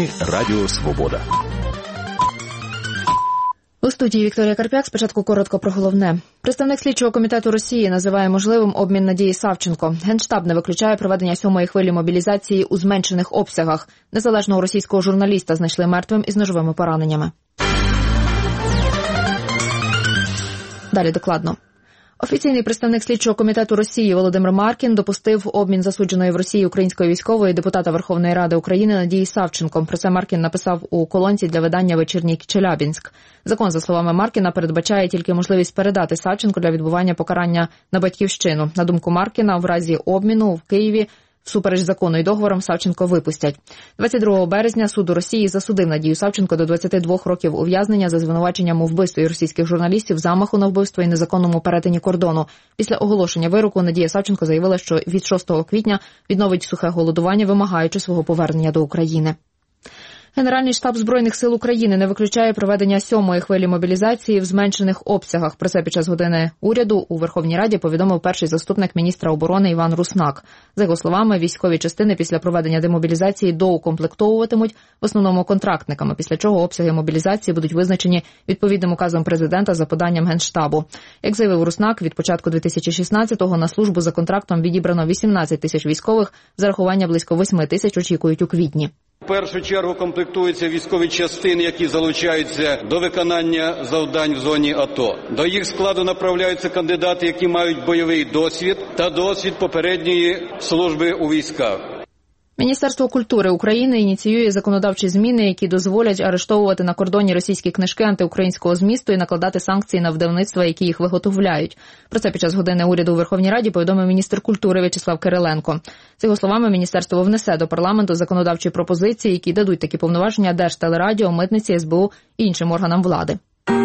Новини Радіо Свобода. У студії Вікторія Карп'як. Спочатку коротко про головне. Представник слідчого комітету Росії називає можливим обмін Надії Савченко. Генштаб не виключає проведення 7-ї хвилі мобілізації у зменшених обсягах. Незалежного російського журналіста знайшли мертвим із ножовими пораненнями. Далі докладно. Офіційний представник слідчого комітету Росії Володимир Маркін допустив обмін засудженої в Росії української військової депутата Верховної Ради України Надії Савченко. Про це Маркін написав у колонці для видання «Вечірній Челябінськ». Закон, за словами Маркіна, передбачає тільки можливість передати Савченко для відбування покарання на батьківщину. На думку Маркіна, в разі обміну в Києві всупереч закону і договорам Савченко випустять. 22 березня суд у Росії засудив Надію Савченко до 22 років ув'язнення за звинуваченням у вбивстві російських журналістів, замаху на вбивство і незаконному перетині кордону. Після оголошення вироку Надія Савченко заявила, що від 6 квітня відновить сухе голодування, вимагаючи свого повернення до України. Генеральний штаб Збройних сил України не виключає проведення 7-ї хвилі мобілізації в зменшених обсягах. Про це під час години уряду у Верховній Раді повідомив перший заступник міністра оборони Іван Руснак. За його словами, військові частини після проведення демобілізації доукомплектовуватимуть в основному контрактниками, після чого обсяги мобілізації будуть визначені відповідним указом президента за поданням Генштабу. Як заявив Руснак, від початку 2016-го на службу за контрактом відібрано 18 тисяч військових, зарахування близько 8 тисяч очікують у квітні. В першу чергу комплектуються військові частини, які залучаються до виконання завдань в зоні АТО. До їх складу направляються кандидати, які мають бойовий досвід та досвід попередньої служби у військах. Міністерство культури України ініціює законодавчі зміни, які дозволять арештовувати на кордоні російські книжки антиукраїнського змісту і накладати санкції на видавництва, які їх виготовляють. Про це під час години уряду у Верховній Раді повідомив міністр культури В'ячеслав Кириленко. За його словами, міністерство внесе до парламенту законодавчі пропозиції, які дадуть такі повноваження Держтелерадіо, Митниці, СБУ і іншим органам влади.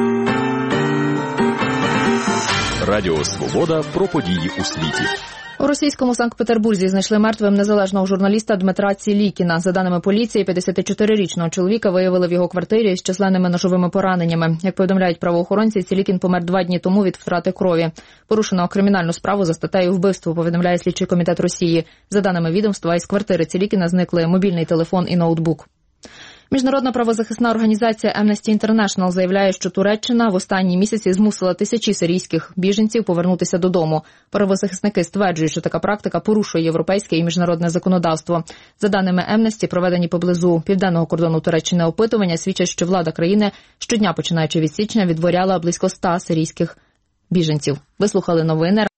Радіо Свобода про події у світі. У російському Санкт-Петербурзі знайшли мертвим незалежного журналіста Дмитра Цілікіна. За даними поліції, 54-річного чоловіка виявили в його квартирі з численними ножовими пораненнями. Як повідомляють правоохоронці, Цілікін помер 2 дні тому від втрати крові. Порушено кримінальну справу за статтею вбивство, повідомляє слідчий комітет Росії. За даними відомства, із квартири Цілікіна зникли мобільний телефон і ноутбук. Міжнародна правозахисна організація Amnesty International заявляє, що Туреччина в останні місяці змусила тисячі сирійських біженців повернутися додому. Правозахисники стверджують, що така практика порушує європейське і міжнародне законодавство. За даними Amnesty, проведені поблизу південного кордону Туреччини опитування свідчать, що влада країни щодня, починаючи від січня, відворяла близько 100 сирійських біженців. Ви слухали новини.